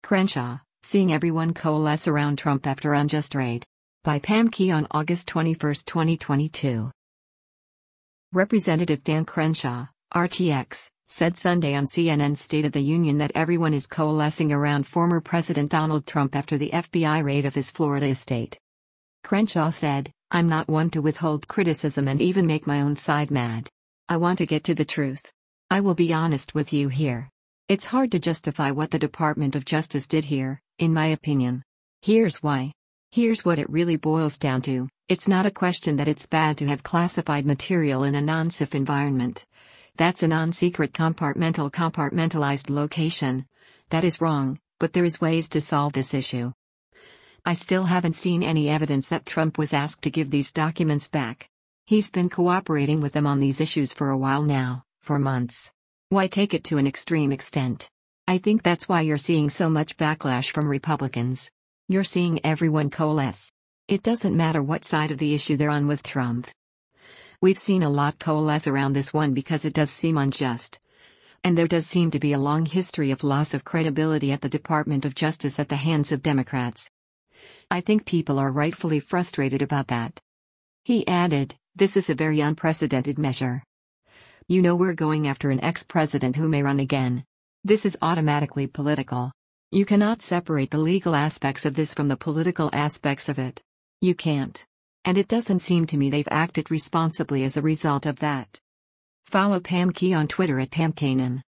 Crenshaw, seeing everyone coalesce around Trump after unjust raid. By Pam Key on August 21, 2022. Representative Dan Crenshaw, RTX, said Sunday on CNN's State of the Union that everyone is coalescing around former President Donald Trump after the FBI raid of his Florida estate. Crenshaw said, "I'm not one to withhold criticism and even make my own side mad. I want to get to the truth. I will be honest with you here. It's hard to justify what the Department of Justice did here, in my opinion. Here's why. Here's what it really boils down to. It's not a question that it's bad to have classified material in a non-SIF environment. That's a non-secret compartmentalized location. That is wrong, but there is ways to solve this issue. I still haven't seen any evidence that Trump was asked to give these documents back. He's been cooperating with them on these issues for a while now, for months. Why take it to an extreme extent? I think that's why you're seeing so much backlash from Republicans. You're seeing everyone coalesce. It doesn't matter what side of the issue they're on with Trump. We've seen a lot coalesce around this one because it does seem unjust. And there does seem to be a long history of loss of credibility at the Department of Justice at the hands of Democrats. I think people are rightfully frustrated about that." He added, "This is a very unprecedented measure. You know we're going after an ex-president who may run again. This is automatically political. You cannot separate the legal aspects of this from the political aspects of it. You can't. And it doesn't seem to me they've acted responsibly as a result of that." Follow Pam Key on Twitter at PamKanan.